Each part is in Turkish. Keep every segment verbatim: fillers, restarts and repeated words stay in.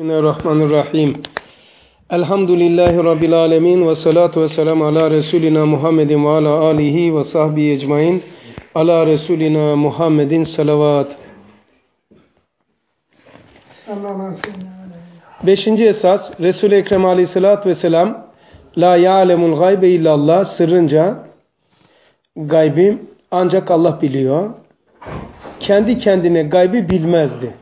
Bismillahirrahmanirrahim. Elhamdülillahi Rabbil alemin ve salatu ve selamu ala Resulina Muhammedin ve ala alihi ve sahbihi ecmain. Ala Resulina Muhammedin salavat. Beşinci esas, Resul-i Ekrem aleyhissalatü vesselam la ya'lemul gaybe illallah, sırrınca gaybi ancak Allah biliyor. Kendi kendine gaybi bilmezdi.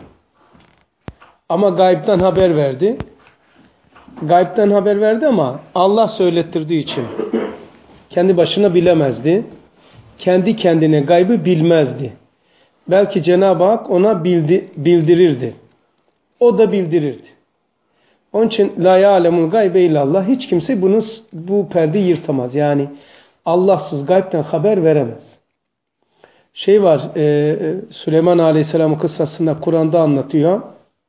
Ama gaybden haber verdi. Gaybden haber verdi ama Allah söylettirdiği için kendi başına bilemezdi. Kendi kendine gaybı bilmezdi. Belki Cenab-ı Hak ona bildi, bildirirdi. O da bildirirdi. Onun için la ya'lemul gaybe illallah, hiç kimse bunu, bu perdeyi yırtamaz. Yani Allahsız gaybden haber veremez. Şey var, e, Süleyman Aleyhisselam'ın kıssasında Kur'an'da anlatıyor.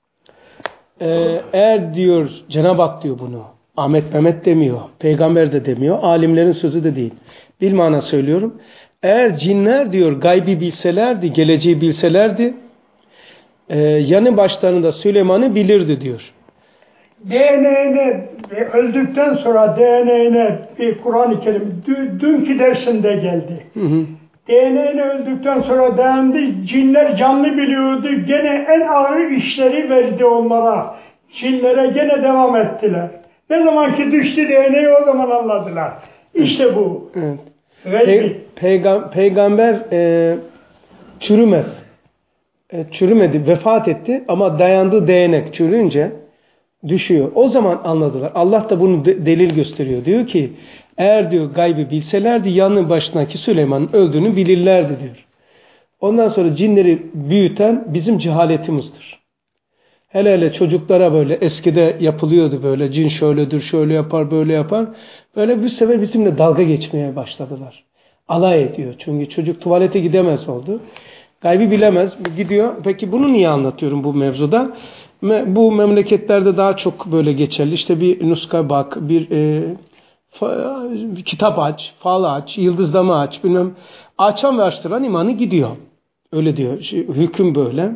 E, eğer diyor, Cenab-ı Hak diyor bunu. Ahmet Mehmet demiyor. Peygamber de demiyor. Alimlerin sözü de değil. Bilmana söylüyorum. Eğer cinler diyor gaybi bilselerdi, geleceği bilselerdi, e, yanı başlarında Süleyman'ı bilirdi diyor. D N A'ne öldükten sonra D N A'ne bir Kur'an-ı Kerim dünkü dersinde geldi. Hı hı. D N A'ne öldükten sonra dayandı, cinler canlı biliyordu, gene en ağır işleri verdi onlara. Cinlere gene devam ettiler. Ne zaman ki düştü D N A'yı o zaman anladılar. İşte bu. Evet. Pe peygam peygamber e, çürümez. E, çürümedi, vefat etti ama dayandığı değnek çürüyünce düşüyor. O zaman anladılar. Allah da bunu de delil gösteriyor. Diyor ki eğer diyor gaybı bilselerdi yanı başındaki Süleyman'ın öldüğünü bilirlerdi diyor. Ondan sonra cinleri büyüten bizim cehaletimizdir. Hele hele çocuklara böyle eskide yapılıyordu böyle, cin şöyledir, şöyle yapar, böyle yapar. Böyle bir sefer bizimle dalga geçmeye başladılar. Alay ediyor. Çünkü çocuk tuvalete gidemez oldu. Gaybı bilemez. Gidiyor. Peki bunu niye anlatıyorum bu mevzuda? Bu memleketlerde daha çok böyle geçerli. İşte bir nuska bak, bir, e, fa, bir kitap aç, fal aç, yıldızlama aç, bilmem. Açan ve açtıran imanı gidiyor. Öyle diyor. Hüküm böyle.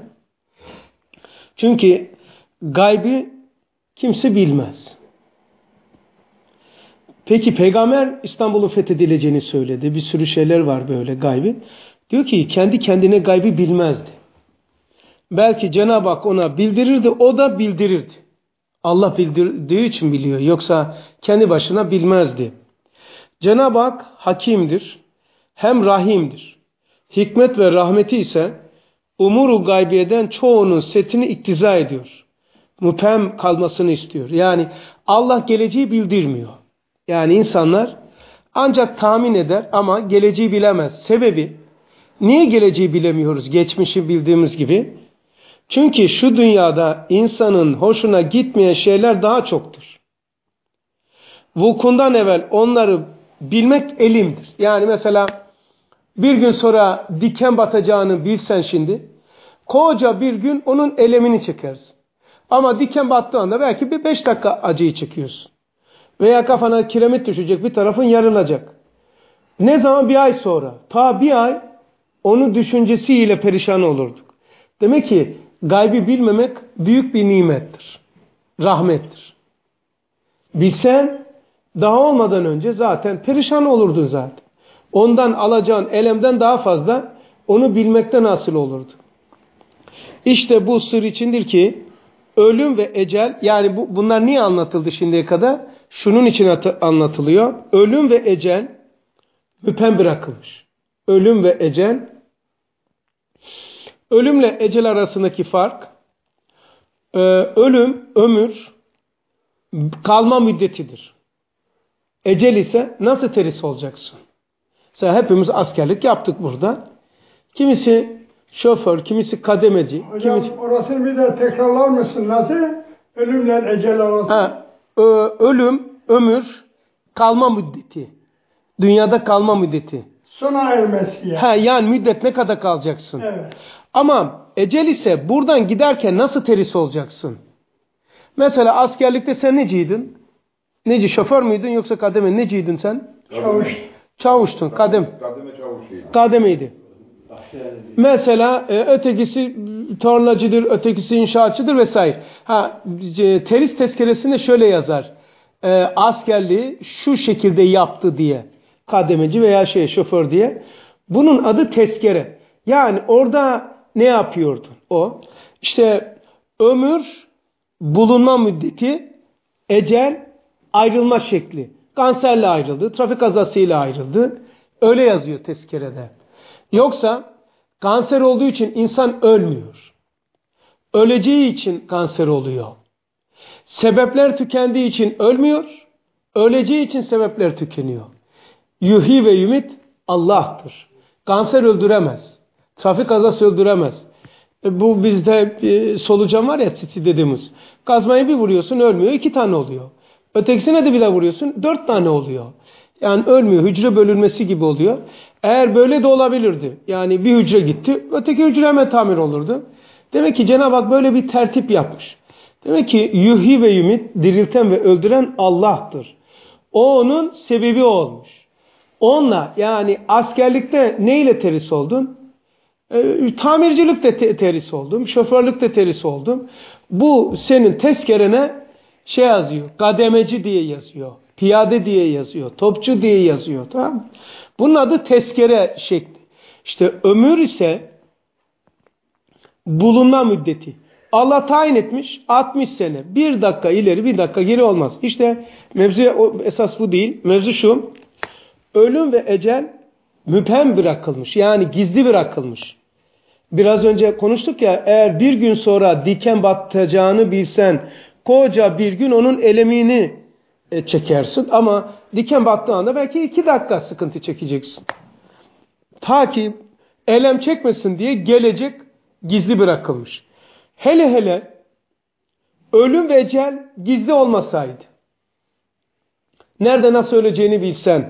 Çünkü gaybı kimse bilmez. Peki Peygamber İstanbul'un fethedileceğini söyledi. Bir sürü şeyler var böyle gaybı. Diyor ki kendi kendine gaybı bilmezdi. Belki Cenab-ı Hak ona bildirirdi, o da bildirirdi. Allah bildirdiği için biliyor. Yoksa kendi başına bilmezdi. Cenab-ı Hak hakimdir, hem rahimdir. Hikmet ve rahmeti ise umuru gaybiyeden çoğunun setini iktiza ediyor. Müphem kalmasını istiyor. Yani Allah geleceği bildirmiyor. Yani insanlar ancak tahmin eder ama geleceği bilemez. Sebebi, niye geleceği bilemiyoruz geçmişi bildiğimiz gibi? Çünkü şu dünyada insanın hoşuna gitmeyen şeyler daha çoktur. Vukundan evvel onları bilmek elimdir. Yani mesela bir gün sonra diken batacağını bilsen şimdi, koca bir gün onun elemini çekersin. Ama diken battığı anda belki bir beş dakika acıyı çekiyorsun. Veya kafana kiremit düşecek, bir tarafın yarılacak. Ne zaman? Bir ay sonra. Ta bir ay onun düşüncesiyle perişan olurduk. Demek ki gaybı bilmemek büyük bir nimettir. Rahmettir. Bilsen daha olmadan önce zaten perişan olurdun zaten. Ondan alacağın elemden daha fazla onu bilmekten hasıl olurdu. İşte bu sır içindir ki ölüm ve ecel, yani bu, bunlar niye anlatıldı şimdiye kadar? Şunun için anlatılıyor. Ölüm ve ecel müphem bırakılmış. Ölüm ve ecel, ölümle ecel arasındaki fark, e, ölüm, ömür, kalma müddetidir. Ecel ise nasıl terhis olacaksın? Mesela hepimiz askerlik yaptık burada. Kimisi şoför, kimisi kademeci. Hocam kimisi... orasını bir de tekrarlar mısın? Nasıl? Ölümle ecel arası. Ha, ölüm, ömür, kalma müddeti. Dünyada kalma müddeti. Sona ermesi yani. Ha, yani müddet ne kadar kalacaksın? Evet. Ama ecel ise buradan giderken nasıl terhis olacaksın? Mesela askerlikte sen neciydin? Neci, şoför müydün yoksa kademe? Neciydin sen? Çavuş. Çavuştun, kadem. Kademe çavuşuydu. Kademeydi. Mesela e, ötekisi tornacıdır, ötekisi inşaatçıdır vesaire. Ha, e, teris tezkeresinde şöyle yazar. E, askerliği şu şekilde yaptı diye. Kademeci veya şey şoför diye. Bunun adı tezkere. Yani orada ne yapıyordu o? İşte ömür, bulunma müddeti, ecel, ayrılma şekli. Kanserle ayrıldı, trafik kazasıyla ayrıldı. Öyle yazıyor tezkerede. Yoksa kanser olduğu için insan ölmüyor. Öleceği için kanser oluyor. Sebepler tükendiği için ölmüyor. Öleceği için sebepler tükeniyor. Yuhyi ve yumit Allah'tır. Kanser öldüremez. Trafik kazası öldüremez. E bu bizde e, solucan var ya, titi dediğimiz. Kazmayı bir vuruyorsun ölmüyor, iki tane oluyor. Ötekisine de bir daha vuruyorsun dört tane oluyor. Yani ölmüyor, hücre bölünmesi gibi oluyor. Eğer böyle de olabilirdi. Yani bir hücre gitti, öteki hücre hemen tamir olurdu. Demek ki Cenab-ı Hak böyle bir tertip yapmış. Demek ki yuhyi ve yumit, dirilten ve öldüren Allah'tır. O onun sebebi olmuş. Onunla, yani askerlikte neyle teris oldun? E, tamircilikte te teris oldum, şoförlükte teris oldum. Bu senin tezkerene şey yazıyor, kademeci diye yazıyor, piyade diye yazıyor, topçu diye yazıyor, tamam mı? Bunun adı tezkere şekli. İşte ömür ise bulunma müddeti. Allah tayin etmiş altmış sene. Bir dakika ileri bir dakika geri olmaz. İşte mevzu esas bu değil. Mevzu şu. Ölüm ve ecel müphem bırakılmış. Yani gizli bırakılmış. Biraz önce konuştuk ya, eğer bir gün sonra diken batacağını bilsen koca bir gün onun elemini çekersin. Ama diken battığı anda belki iki dakika sıkıntı çekeceksin. Ta ki elem çekmesin diye gelecek gizli bırakılmış. Hele hele ölüm ve ecel gizli olmasaydı, nerede nasıl öleceğini bilsen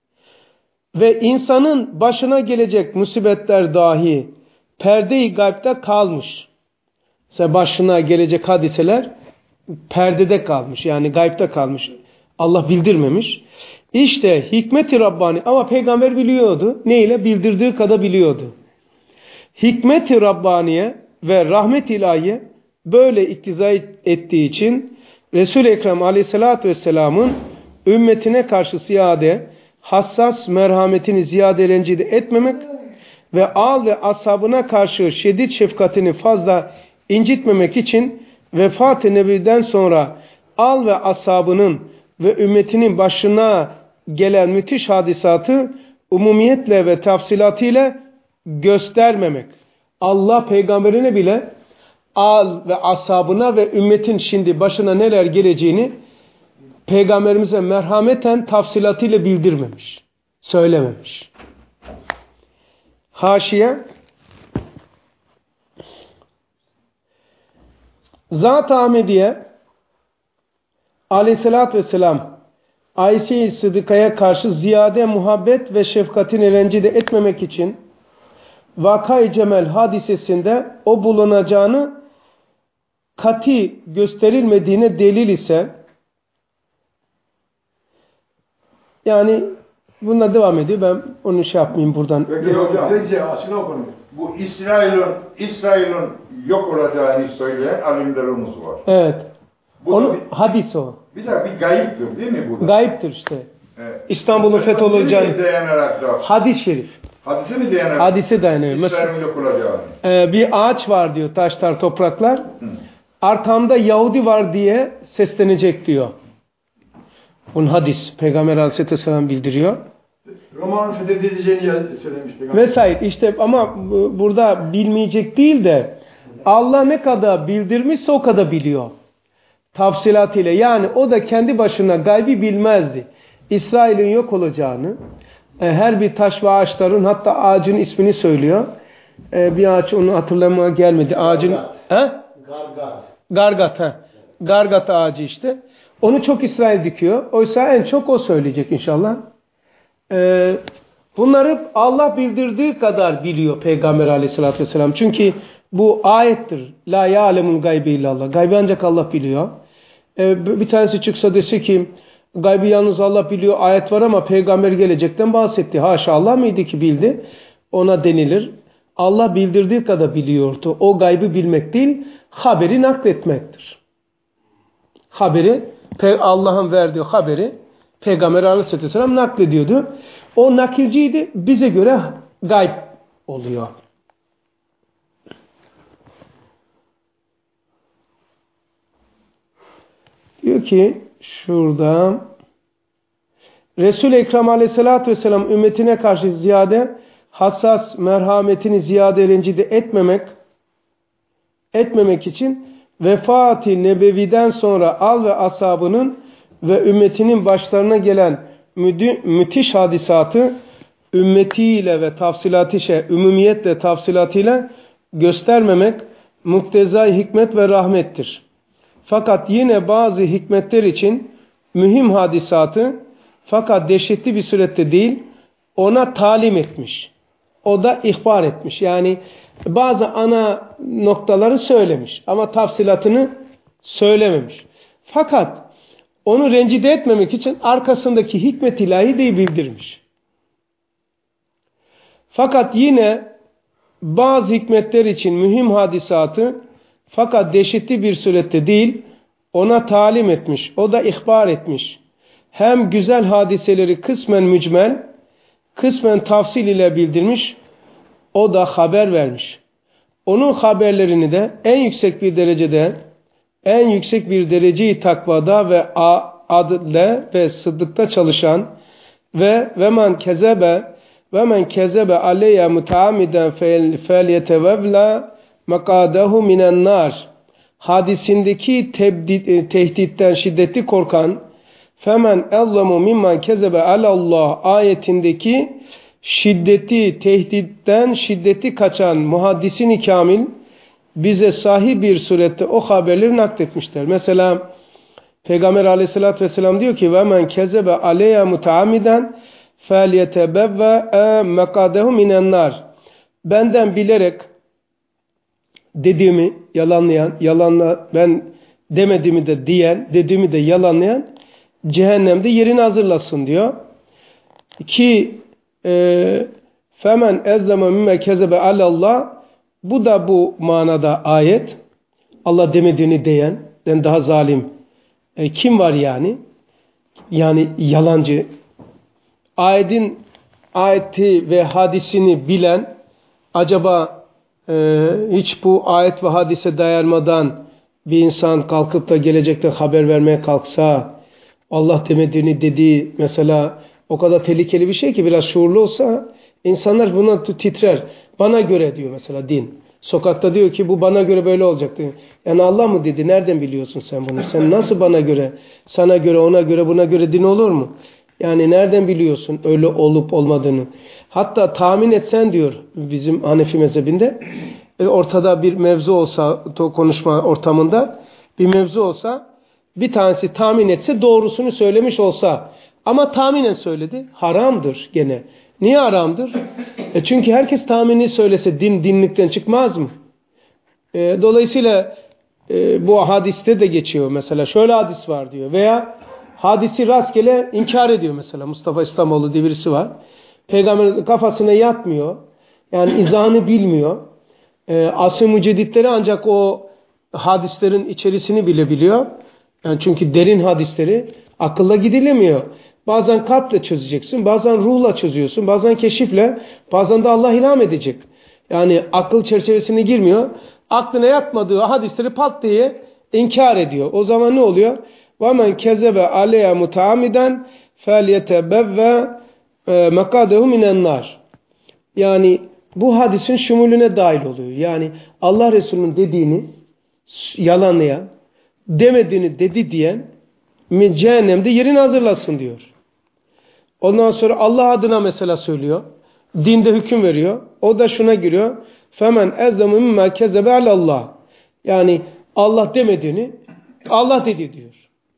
ve insanın başına gelecek musibetler dahi perde-i gayb'de kalmış. Mesela başına gelecek hadiseler perdede kalmış, yani gayb'de kalmış. Allah bildirmemiş. İşte hikmet-i Rabbani, ama peygamber biliyordu. Neyle? Bildirdiği kadar biliyordu. Hikmet-i Rabbaniye ve rahmet-i ilahiye böyle iktiza ettiği için Resul-i Ekrem aleyhissalatü vesselamın ümmetine karşı ziyade hassas merhametini ziyade rencide etmemek ve al ve ashabına karşı şiddet şefkatini fazla incitmemek için vefat-ı nebiden sonra al ve ashabının ve ümmetinin başına gelen müthiş hadisatı umumiyetle ve tafsilatıyla göstermemek. Allah peygamberine bile al ve ashabına ve ümmetin şimdi başına neler geleceğini peygamberimize merhameten tafsilatıyla bildirmemiş. Söylememiş. Haşiye Zat-ı Ahmediye aleyhissalatü vesselam Ayşe-i Sıdıka'ya karşı ziyade muhabbet ve şefkatini rencide etmemek için Vaka-i Cemel hadisesinde o bulunacağını kati gösterilmediğine delil ise, yani bununla devam ediyor. Ben onu şey yapmayayım buradan. Peki hocam, bu İsrail'in İsrail'in yok olacağını söyleyen alimlerimiz var. Evet. Bu Onu, bir, hadis o. Bir de bir gayiptir değil mi bu da? Gayiptir işte. Evet. İstanbul'un fetholacağını. Hadis-i şerif. Hadise mi dayanarak? Hadise dayanıyor. İsrail'in yok olacağını. E, bir ağaç var diyor, taşlar, topraklar. Hı. Arkamda Yahudi var diye seslenecek diyor. Bunun hadis. Peygamber Aleyhisselatü Vesselam bildiriyor. Romanın fethedileceğini söylemiş Peygamber. Vesaire. İşte ama burada bilmeyecek değil de Allah ne kadar bildirmişse o kadar biliyor. Tafsilatıyla. Yani o da kendi başına gaybi bilmezdi. İsrail'in yok olacağını, her bir taş ve ağaçların, hatta ağacın ismini söylüyor. Bir ağaç, onu hatırlamaya gelmedi. Ağacın he? Gargat. Gargat he. Gargat ağacı işte. Onu çok İsrail dikiyor. Oysa en çok o söyleyecek inşallah. Ee, bunları Allah bildirdiği kadar biliyor Peygamber Aleyhisselatü Vesselam. Çünkü bu ayettir. La ya'lemul gaybe illallah. Gaybi ancak Allah biliyor. Ee, bir tanesi çıksa dese ki gaybi yalnız Allah biliyor, ayet var ama peygamber gelecekten bahsetti. Haşa, Allah mıydı ki bildi? Ona denilir. Allah bildirdiği kadar biliyordu. O gaybı bilmek değil, haberi nakletmektir. Haberi, Allah'ın verdiği haberi Peygamber Aleyhisselatü Vesselam naklediyordu. O nakilciydi, bize göre gayb oluyor. Diyor ki şurada Resul-i Ekrem Aleyhisselatü Vesselam ümmetine karşı ziyade hassas, merhametini ziyade rencide etmemek etmemek için vefat-ı nebeviden sonra al ve ashabının ve ümmetinin başlarına gelen müdü, müthiş hadisatı ümmetiyle ve tafsilatı şey, ümumiyetle tafsilatıyla göstermemek muktezai hikmet ve rahmettir. Fakat yine bazı hikmetler için mühim hadisatı fakat dehşetli bir surette değil ona talim etmiş. O da ihbar etmiş. Yani bazı ana noktaları söylemiş ama tafsilatını söylememiş. Fakat onu rencide etmemek için arkasındaki hikmet ilahi de bildirmiş. Fakat yine bazı hikmetler için mühim hadisatı fakat dehşetli bir surette değil ona talim etmiş. O da ihbar etmiş. Hem güzel hadiseleri kısmen mücmel, kısmen tafsil ile bildirmiş. O da haber vermiş. Onun haberlerini de en yüksek bir derecede, en yüksek bir dereceyi takvada ve adle ve sıddıkta çalışan ve ve men kezebe ve men kezebe aleyye mutaamiden felyetevevla makadahu minen nar hadisindeki tebdid, tehditten şiddetli korkan femen ellamu mimmen kezebe alallah ayetindeki şiddeti, tehditten şiddeti kaçan muhaddisini kamil bize sahih bir surette o haberleri nakletmişler. Mesela Peygamber Aleyhisselatü Vesselam diyor ki ve men kezebe aleyye mutaamiden felyetebevve mekadehu minen nar benden bilerek dediğimi yalanlayan, yalanla ben demediğimi de diyen, dediğimi de yalanlayan cehennemde yerini hazırlasın diyor. Ki femen ezzeme mimme kezebe alallah bu da bu manada ayet. Allah demediğini diyenden daha zalim e, kim var yani? Yani yalancı. Ayetin ayeti ve hadisini bilen acaba e, hiç bu ayet ve hadise dayanmadan bir insan kalkıp da gelecekte haber vermeye kalksa Allah demediğini dediği mesela o kadar tehlikeli bir şey ki biraz şuurlu olsa insanlar buna titrer. Bana göre diyor mesela din. Sokakta diyor ki bu bana göre böyle olacak diyor. Yani Allah mı dedi? Nereden biliyorsun sen bunu? Sen nasıl bana göre, sana göre, ona göre, buna göre din olur mu? Yani nereden biliyorsun öyle olup olmadığını? Hatta tahmin etsen diyor bizim Hanefi mezhebinde ortada bir mevzu olsa konuşma ortamında bir mevzu olsa bir tanesi tahmin etse doğrusunu söylemiş olsa ama tahminen söyledi. Haramdır gene. Niye haramdır? E çünkü herkes tahmini söylese din dinlikten çıkmaz mı? E, dolayısıyla e, bu hadiste de geçiyor mesela. Şöyle hadis var diyor. Veya hadisi rastgele inkar ediyor mesela. Mustafa İslamoğlu diye birisi var. Peygamberin kafasına yatmıyor. Yani izahını bilmiyor. E, asr-ı mücedditleri ancak o hadislerin içerisini bile biliyor. Yani çünkü derin hadisleri akılla gidilemiyor. Bazen kalple çözeceksin, bazen ruhla çözüyorsun, bazen keşifle, bazen de Allah ilham edecek. Yani akıl çerçevesine girmiyor. Aklına yatmadığı hadisleri pat diye inkar ediyor. O zaman ne oluyor? وَمَنْ كَذَبَ عَلَيَا مُتَعَمِدًا فَلْيَتَبَوَّ مَقَادَهُ مِنَ النَّارِ Yani bu hadisin şumulüne dahil oluyor. Yani Allah Resulü'nün dediğini yalanlayan, demediğini dedi diyen cehennemde yerini hazırlasın diyor. Ondan sonra Allah adına mesela söylüyor. Dinde hüküm veriyor. O da şuna giriyor. Femen ezzemu mimma kezebe alallah. Yani Allah demediğini Allah dedi diyor.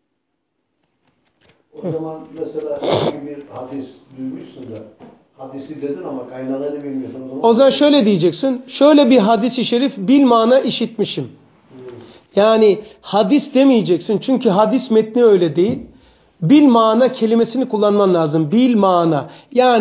O zaman mesela bir hadis duymuşsun da hadisi dedin ama kaynağını bilmiyorsun. O zaman, o zaman şöyle diyeceksin. Şöyle bir hadis-i şerif bilmana işitmişim. Hmm. Yani hadis demeyeceksin. Çünkü hadis metni öyle değil. Bil mana kelimesini kullanman lazım. Bil mana. Yani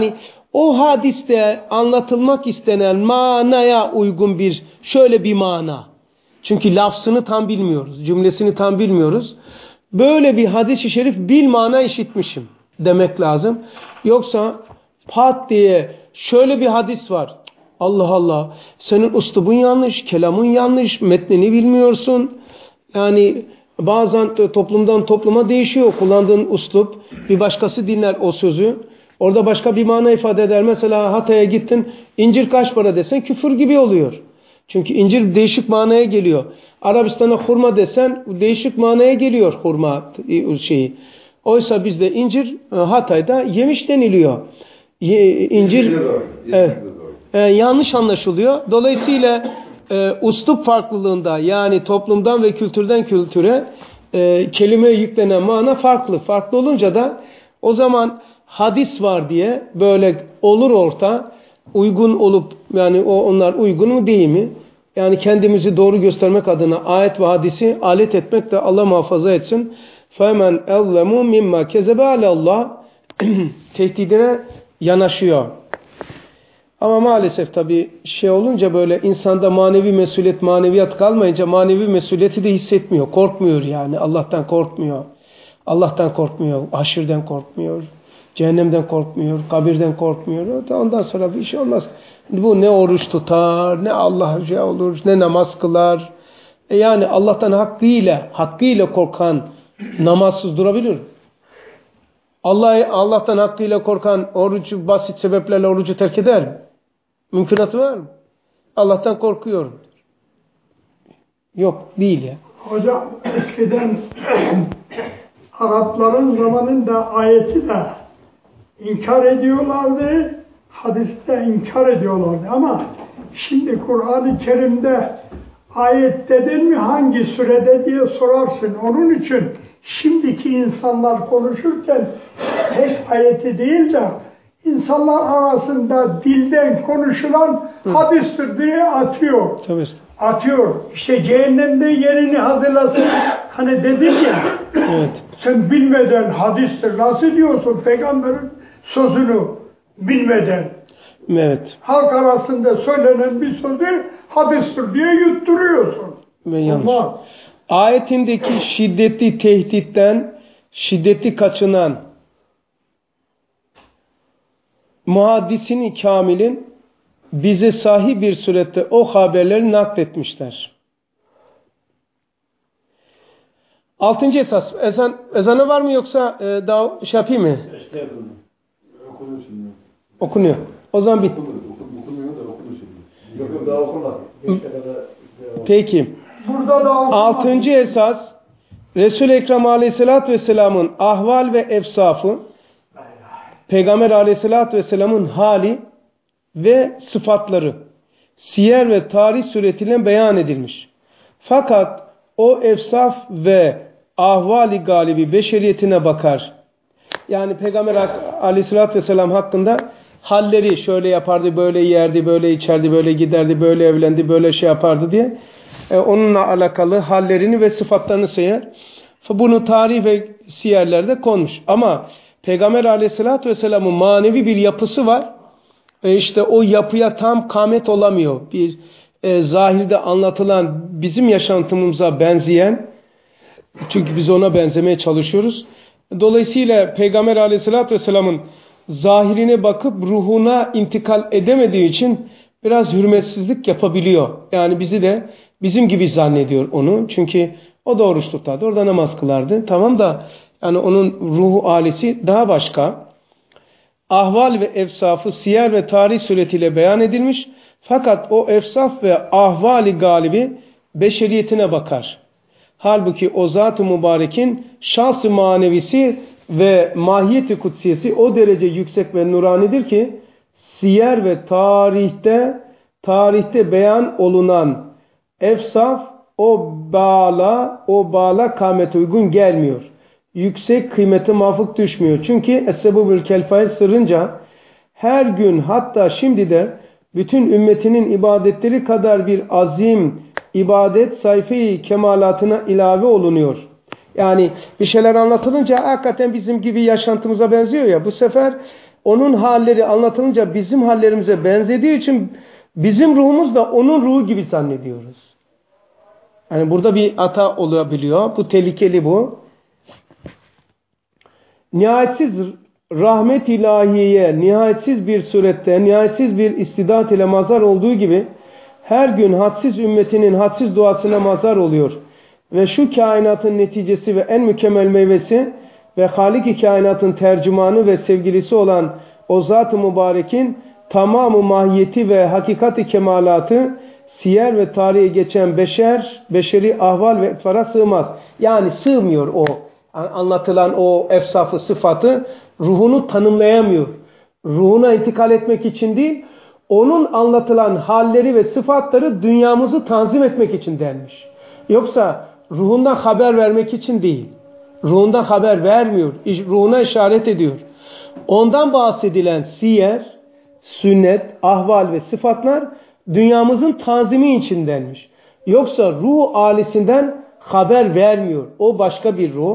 o hadiste anlatılmak istenen manaya uygun bir şöyle bir mana. Çünkü lafzını tam bilmiyoruz, cümlesini tam bilmiyoruz. Böyle bir hadis-i şerif bil mana işitmişim demek lazım. Yoksa pat diye şöyle bir hadis var. Allah Allah, senin üslubun yanlış, kelamın yanlış, metnini bilmiyorsun. Yani bazen toplumdan topluma değişiyor. Kullandığın üslup, bir başkası dinler o sözü. Orada başka bir mana ifade eder. Mesela Hatay'a gittin, incir kaç para desen küfür gibi oluyor. Çünkü incir değişik manaya geliyor. Arabistan'a hurma desen değişik manaya geliyor hurma şeyi. Oysa bizde incir Hatay'da yemiş deniliyor. Ye, incir evet, e, yanlış anlaşılıyor. Dolayısıyla e, üslup farklılığında, yani toplumdan ve kültürden kültüre e, kelimeye yüklenen mana farklı. Farklı olunca da o zaman hadis var diye böyle olur orta uygun olup, yani o onlar uygun mu değil mi? Yani kendimizi doğru göstermek adına ayet ve hadisi alet etmek de Allah muhafaza etsin. فَمَنْ اَظْلَمُوا مِمَّا كَذَبَ عَلَى اللّٰهِ tehdidine yanaşıyor. Ama maalesef tabii şey olunca, böyle insanda manevi mesuliyet, maneviyat kalmayınca manevi mesuliyeti de hissetmiyor. Korkmuyor yani. Allah'tan korkmuyor. Allah'tan korkmuyor. Haşirden korkmuyor. Cehennemden korkmuyor. Kabirden korkmuyor. Ondan sonra bir şey olmaz. Bu ne oruç tutar, ne Allah'a olur, ne namaz kılar. E yani Allah'tan hakkıyla, hakkıyla korkan namazsız durabilir. Allah, Allah'tan hakkıyla korkan orucu basit sebeplerle orucu terk eder mi? Mümkünatı var mı? Allah'tan korkuyorum. Yok, değil ya. Hocam eskiden Arapların zamanında ayeti de inkar ediyorlardı, hadiste inkar ediyorlardı ama şimdi Kur'an-ı Kerim'de ayet dedin mi hangi sürede diye sorarsın. Onun için şimdiki insanlar konuşurken tek ayeti değil de insanlar arasında dilden konuşulan Hı. hadistir diye atıyor. Tabii. Atıyor. İşte cehennemde yerini hazırlasın. Hani dedim ya, evet. Sen bilmeden hadistir. Nasıl diyorsun peygamberin sözünü bilmeden? Evet. Halk arasında söylenen bir sözü hadistir diye yutturuyorsun. Ve yanlış. Ama ayetindeki şiddetli tehditten, şiddetli kaçınan muhaddisini kamilin bize sahih bir surette o haberleri nakletmişler. Altıncı esas. Ezan, ezanı var mı yoksa e, daha şey yapayım mı? Okunuyor şimdi. Okunuyor. O zaman bit. Okunuyor da okunuyor şimdi. Yok yok daha okunmadı. Peki. Burada da altıncı esas, Resul-i Ekrem Aleyhisselatü Vesselam'ın ahval ve efsafı, Peygamber Aleyhisselatü Vesselam'ın hali ve sıfatları siyer ve tarih suretiyle beyan edilmiş. Fakat o efsaf ve ahvali galibi beşeriyetine bakar. Yani Peygamber Aleyhisselatü Vesselam hakkında halleri şöyle yapardı, böyle yerdi, böyle içerdi, böyle giderdi, böyle evlendi, böyle şey yapardı diye e, onunla alakalı hallerini ve sıfatlarını sayar. Bunu tarih ve siyerlerde konmuş. Ama Peygamber Aleyhisselatü Vesselam'ın manevi bir yapısı var. E işte o yapıya tam kâmet olamıyor. Bir e, zahirde anlatılan bizim yaşantımıza benzeyen, çünkü biz ona benzemeye çalışıyoruz. Dolayısıyla Peygamber Aleyhisselatü Vesselam'ın zahirine bakıp ruhuna intikal edemediği için biraz hürmetsizlik yapabiliyor. Yani bizi de bizim gibi zannediyor onu. Çünkü o da oruç tutardı, orada namaz kılardı. Tamam da yani onun ruhu alesi daha başka. Ahval ve efsafı siyer ve tarih suretiyle beyan edilmiş. Fakat o efsaf ve ahvali galibi beşeriyetine bakar. Halbuki o zat-ı mübarekin şahs-ı manevisi ve mahiyeti kutsiyesi o derece yüksek ve nuranidir ki siyer ve tarihte tarihte beyan olunan efsaf o bağla o bağla kâmete uygun gelmiyor. Yüksek kıymete muvafık düşmüyor. Çünkü Es-Sebubül Kelfail sırrınca her gün, hatta şimdi de bütün ümmetinin ibadetleri kadar bir azim ibadet sayfayı kemalatına ilave olunuyor. Yani bir şeyler anlatılınca hakikaten bizim gibi yaşantımıza benziyor ya, bu sefer onun halleri anlatılınca bizim hallerimize benzediği için bizim ruhumuz da onun ruhu gibi zannediyoruz. Yani burada bir hata olabiliyor. Bu tehlikeli bu. Nihayetsiz rahmet ilahiyeye, nihayetsiz bir surette, nihayetsiz bir istidat ile mazhar olduğu gibi her gün hadsiz ümmetinin hadsiz duasına mazhar oluyor. Ve şu kainatın neticesi ve en mükemmel meyvesi ve Halik-i kainatın tercümanı ve sevgilisi olan o Zat-ı Mübarek'in tamamı mahiyeti ve hakikati kemalatı siyer ve tarihe geçen beşer, beşeri ahval ve etfara sığmaz. Yani sığmıyor o anlatılan o efsafı sıfatı, ruhunu tanımlayamıyor. Ruhuna intikal etmek için değil, onun anlatılan halleri ve sıfatları dünyamızı tanzim etmek için denmiş. Yoksa ruhundan haber vermek için değil. Ruhundan haber vermiyor. Ruhuna işaret ediyor. Ondan bahsedilen siyer, sünnet, ahval ve sıfatlar dünyamızın tanzimi için denmiş. Yoksa ruh alisinden haber vermiyor. O başka bir ruh.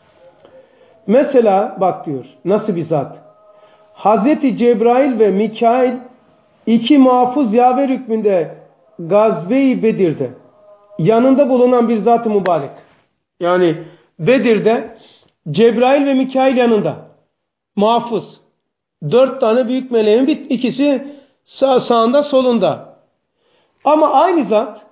Mesela bak diyor. Nasıl bir zat? Hazreti Cebrail ve Mikail iki muhafız yaver hükmünde Gazve-i Bedir'de yanında bulunan bir zat-ı mübarek. Yani Bedir'de Cebrail ve Mikail yanında. Muhafız. Dört tane büyük meleğin bir ikisi sağ, sağında solunda. Ama aynı zat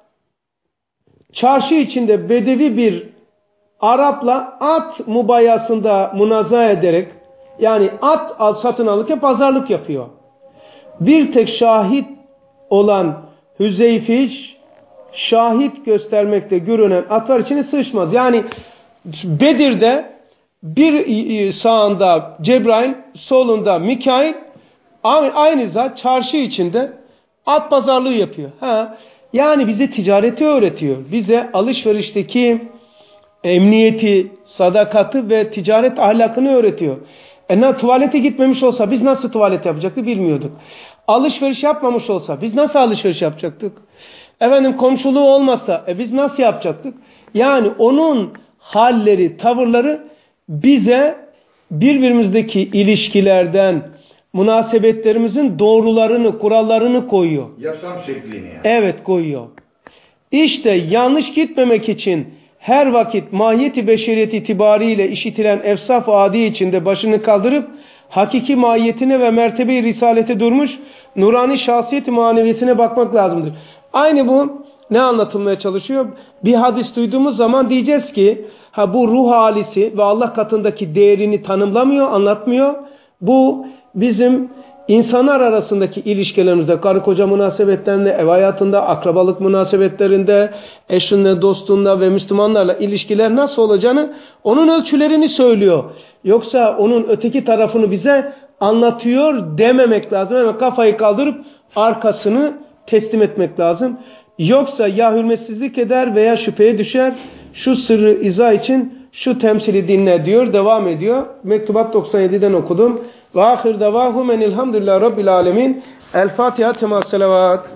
çarşı içinde bedevi bir Arap'la at mubayasında münaza ederek, yani at satın alırken pazarlık yapıyor. Bir tek şahit olan Hüzeyfiş şahit göstermekte görünen atlar içine sığışmaz. Yani Bedir'de bir sağında Cebrail, solunda Mikail, aynı zat çarşı içinde at pazarlığı yapıyor. Ha, yani bize ticareti öğretiyor. Bize alışverişteki emniyeti, sadakati ve ticaret ahlakını öğretiyor. E, tuvalete gitmemiş olsa biz nasıl tuvalet yapacaktık bilmiyorduk. Alışveriş yapmamış olsa biz nasıl alışveriş yapacaktık? Efendim komşuluğu olmasa e, biz nasıl yapacaktık? Yani onun halleri, tavırları bize birbirimizdeki ilişkilerden, münasebetlerimizin doğrularını, kurallarını koyuyor. Yaşam şeklini yani. Evet, koyuyor. İşte yanlış gitmemek için her vakit mahiyeti beşeriyet itibariyle işitilen efsaf-ı adi içinde başını kaldırıp hakiki mahiyetine ve mertebe-i risalete durmuş nurani şahsiyet-i maneviyesine bakmak lazımdır. Aynı bu ne anlatılmaya çalışıyor? Bir hadis duyduğumuz zaman diyeceğiz ki ha bu ruh halisi ve Allah katındaki değerini tanımlamıyor, anlatmıyor. Bu bizim insanlar arasındaki ilişkilerimizde, karı koca münasebetlerinde, ev hayatında, akrabalık münasebetlerinde, eşinle, dostunla ve Müslümanlarla ilişkiler nasıl olacağını, onun ölçülerini söylüyor. Yoksa onun öteki tarafını bize anlatıyor dememek lazım. Hemen kafayı kaldırıp arkasını teslim etmek lazım. Yoksa ya hürmetsizlik eder veya şüpheye düşer. Şu sırrı izah için şu temsili dinle diyor. Devam ediyor. Mektubat doksan yedi'den okudum. Ve ahir davahum enilhamdülillah rabbil alemin. El Fatiha tema selavat.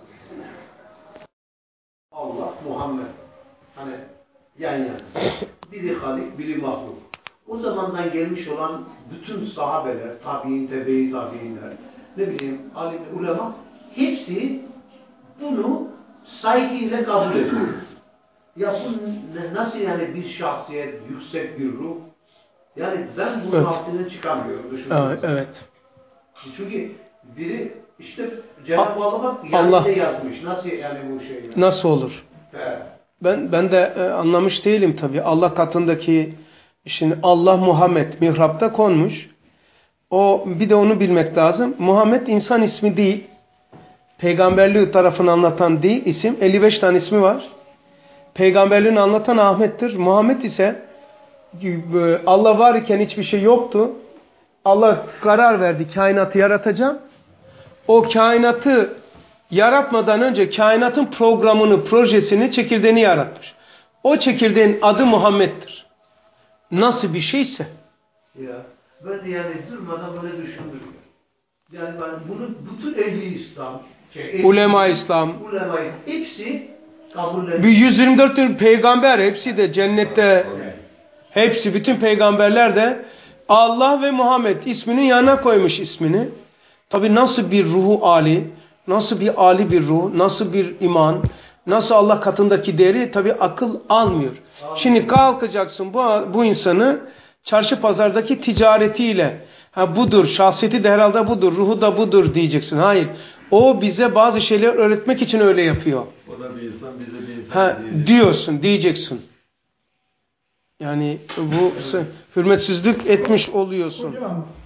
Allah, Muhammed. Hani yan yana. Biri halik, biri mahluk. O zamandan gelmiş olan bütün sahabeler, tabi'in, tebe-i tabi'inler, ne bileyim, alim, ulema, hepsi bunu saygıyla kabul ediyor. Ya bu nasıl yani bir şahsiyet, yüksek bir ruh? Yani ben bunun evet. altından çıkamıyorum. Evet, evet. Çünkü biri işte Cenab-ı Allah Allah yazmış. Nasıl yani bu şey? Yani? Nasıl olur? Evet. Ben ben de e, anlamış değilim tabii. Allah katındaki şimdi Allah Muhammed mihrapta konmuş. O bir de onu bilmek lazım. Muhammed insan ismi değil. Peygamberliği tarafını anlatan değil isim. elli beş tane ismi var. Peygamberliğini anlatan Ahmet'tir. Muhammed ise Allah var iken hiçbir şey yoktu. Allah karar verdi kainatı yaratacağım. O kainatı yaratmadan önce kainatın programını, projesini, çekirdeğini yaratmış. O çekirdeğin adı Muhammed'dir. Nasıl bir şeyse. Ya ben de yani durmadan böyle düşündüm. Yani ben bunu bütün ehli İslam, şey, ehli ulema İslam, ulema hepsi kabullenmiş. Bir yüz yirmi dört peygamber hepsi de cennette. Hepsi bütün peygamberler de Allah ve Muhammed isminin yanına koymuş ismini. Tabi nasıl bir ruhu âli, nasıl bir âli bir ruh, nasıl bir iman, nasıl Allah katındaki değeri tabi akıl almıyor. Şimdi kalkacaksın bu, bu insanı çarşı pazardaki ticaretiyle, ha budur, şahsiyeti de herhalde budur, ruhu da budur diyeceksin. Hayır. O bize bazı şeyler öğretmek için öyle yapıyor. O da bir insan, bize bir insan. Ha, diyorsun, diyeceksin. Yani bu hürmetsizlik etmiş oluyorsun. Hocam